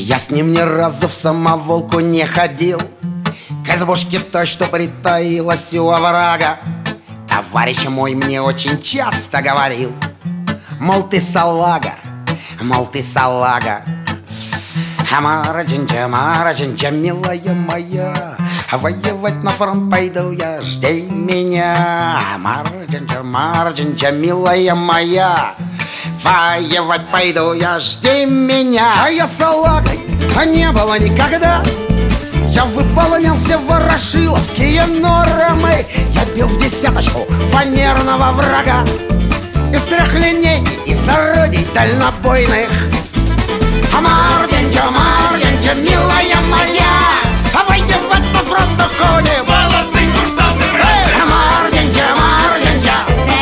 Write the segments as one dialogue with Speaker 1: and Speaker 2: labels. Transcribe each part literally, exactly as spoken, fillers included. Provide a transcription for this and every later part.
Speaker 1: Я с ним ни разу в самоволку не ходил, к избушке той, что притаилась у оврага. Товарищ мой мне очень часто говорил: мол, ты салага, мол, ты салага. Амара джинджа, амара джинджа, милая моя, воевать на фронт пойду я, жди меня. Амара джинджа, амара джинджа, милая моя, воевать пойду я, жди меня. А я салагой, а не было никогда. Я выполнял все ворошиловские нормы. Я бил в десяточку фанерного врага из трех линейки и с орудий дальнобойных. Амар джинджа, амар джинджа, милая моя, а воевать на фронт уходим.
Speaker 2: Молодцы, курсанты, братцы!
Speaker 1: Амар джинджа, амар джинджа.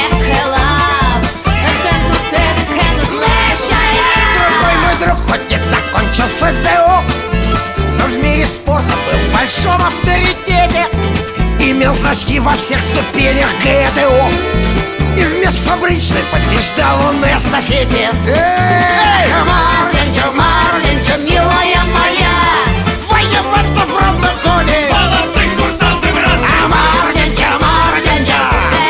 Speaker 1: Другой мой друг хоть и закончил эф зэ о, но в мире спорта был в большом авторитете. Имел значки во всех ступенях гэ тэ о и в межфабричной побеждал он на эстафете. Эй, амар джинджа, амар джинджа, милая моя, воевать на фронт уходим.
Speaker 2: Молодцы, курсанты, братцы!
Speaker 1: Амар джинджа, амар джинджа.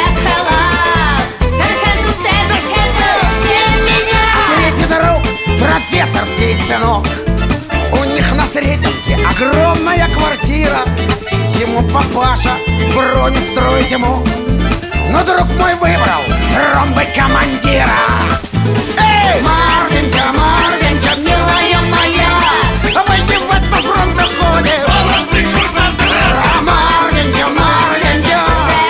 Speaker 1: Третий друг, профессорский сынок, у них на Сретенке огромная квартира. Ему папаша броню строить ему, но друг мой выбрал ромбы командира. Эй, Мартинча, Мартинча, милая моя, воевать на фронт уходим.
Speaker 2: Молодцы, курсанты, братцы!
Speaker 1: Мартинча, Мартинча.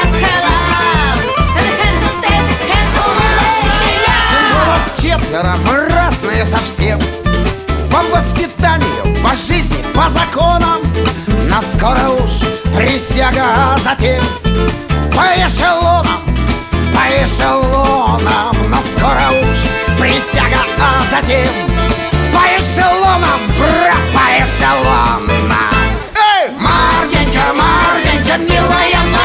Speaker 1: Нас четверо, мы разные совсем, по воспитанию, по жизни, по законам. Но скоро уж присяга, а затем по эшелонам, по эшелонам. Но скоро уж присяга, а затем по эшелонам, брат, по эшелонам. Эй, Мартинча, Мартинча, милая моя,